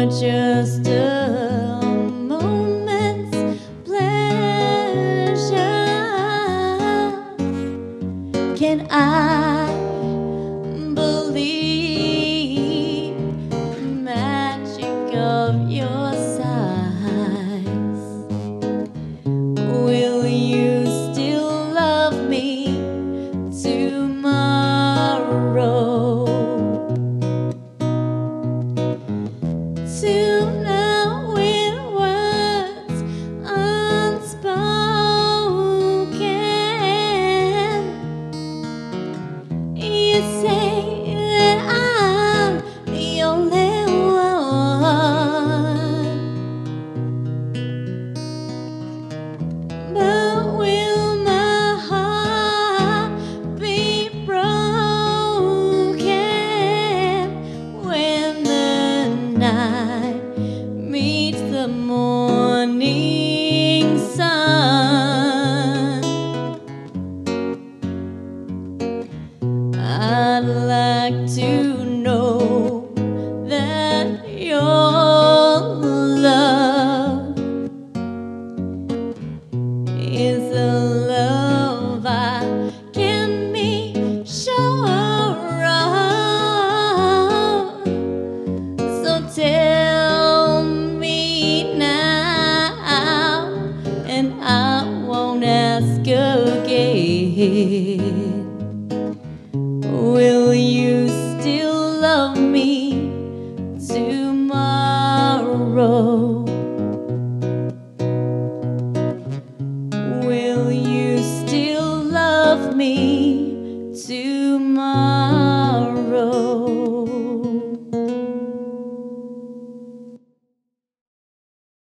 for just a moment's pleasure. Can I believe the magic of your sighs? Will you still love me tomorrow? Tonight with words unspoken, you say that I'm the only one. But will my heart be broken when the night meets the morning sun? I'd like to know that your love is a love I can be sure of. So tell me now, and I won't ask again. Will you still love me tomorrow?